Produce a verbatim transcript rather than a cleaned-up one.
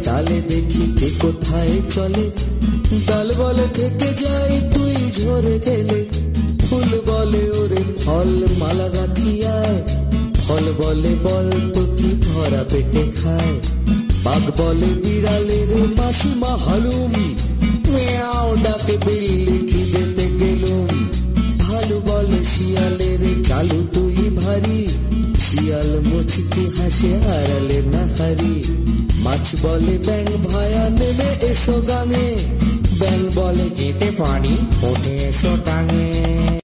তালে দেখি কে কোথায় চলে, ডাল বলে থেকে যাই তুই ঝরে গেলে, ফুল বলে ওরে ফল মালা গাঁথিয়ায়, ফল বলে বল তো কি ভরা পেটে খায়, বাঘ বলে বিড়ালে রে মাসিমা হালুম, মেয়াও ডাকে বিল্লি খিদেতে গেলুম, ভালু বলে শিয়ালে রে চালু তুই ভারী, শিয়াল মুচকি হাসে হারালে না হারি, মাছ বলে ব্যাং ভায়া নেমে এসো গাঙে, ব্যাং বলে যেতে পারি উঠে এসো টাঙে।